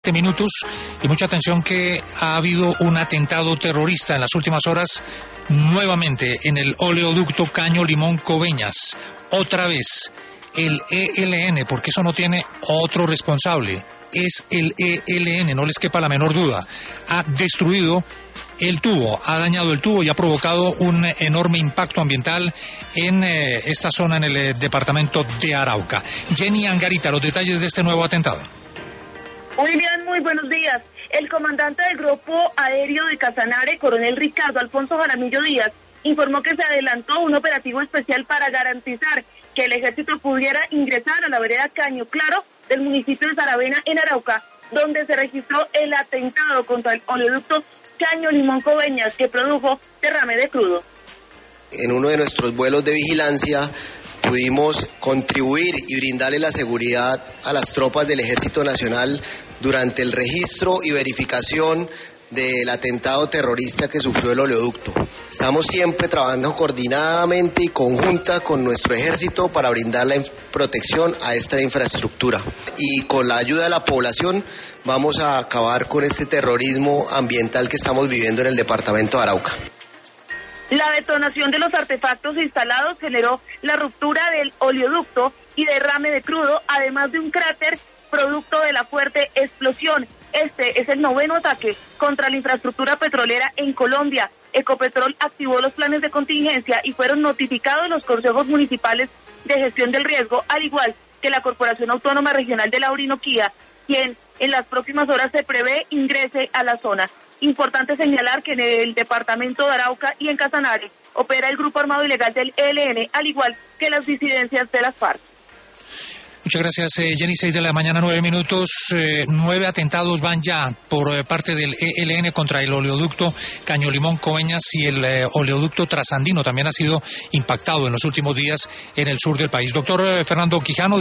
minutos y mucha atención que ha habido un atentado terrorista en las últimas horas nuevamente en el oleoducto Caño Limón Coveñas. Otra vez el ELN, porque eso no tiene otro responsable, es el ELN, no les quepa la menor duda. Ha destruido el tubo, ha dañado el tubo y ha provocado un enorme impacto ambiental en esta zona, en el departamento de Arauca. Jenny Angarita, los detalles de este nuevo atentado. William, muy buenos días. El comandante del Grupo Aéreo de Casanare, coronel Ricardo Alfonso Jaramillo Díaz, informó que se adelantó un operativo especial para garantizar que el ejército pudiera ingresar a la vereda Caño Claro del municipio de Saravena, en Arauca, donde se registró el atentado contra el oleoducto Caño Limón Coveñas, que produjo derrame de crudo. En uno de nuestros vuelos de vigilancia pudimos contribuir y brindarle la seguridad a las tropas del Ejército Nacional durante el registro y verificación del atentado terrorista que sufrió el oleoducto. Estamos siempre trabajando coordinadamente y conjunta con nuestro ejército para brindar la protección a esta infraestructura. Y con la ayuda de la población vamos a acabar con este terrorismo ambiental que estamos viviendo en el departamento de Arauca. La detonación de los artefactos instalados generó la ruptura del oleoducto y derrame de crudo, además de un cráter producto de la fuerte explosión. Este es el 9º ataque contra la infraestructura petrolera en Colombia. Ecopetrol activó los planes de contingencia y fueron notificados los consejos municipales de gestión del riesgo, al igual que la Corporación Autónoma Regional de la Orinoquía, quien en las próximas horas se prevé ingrese a la zona. Importante señalar que en el departamento de Arauca y en Casanare opera el grupo armado ilegal del ELN, al igual que las disidencias de las FARC. Muchas gracias, Jenny. 6 de la mañana, 9 minutos. 9 atentados van ya por parte del ELN contra el oleoducto Caño Limón Coveñas, y el oleoducto trasandino también ha sido impactado en los últimos días en el sur del país. Doctor Fernando Quijano.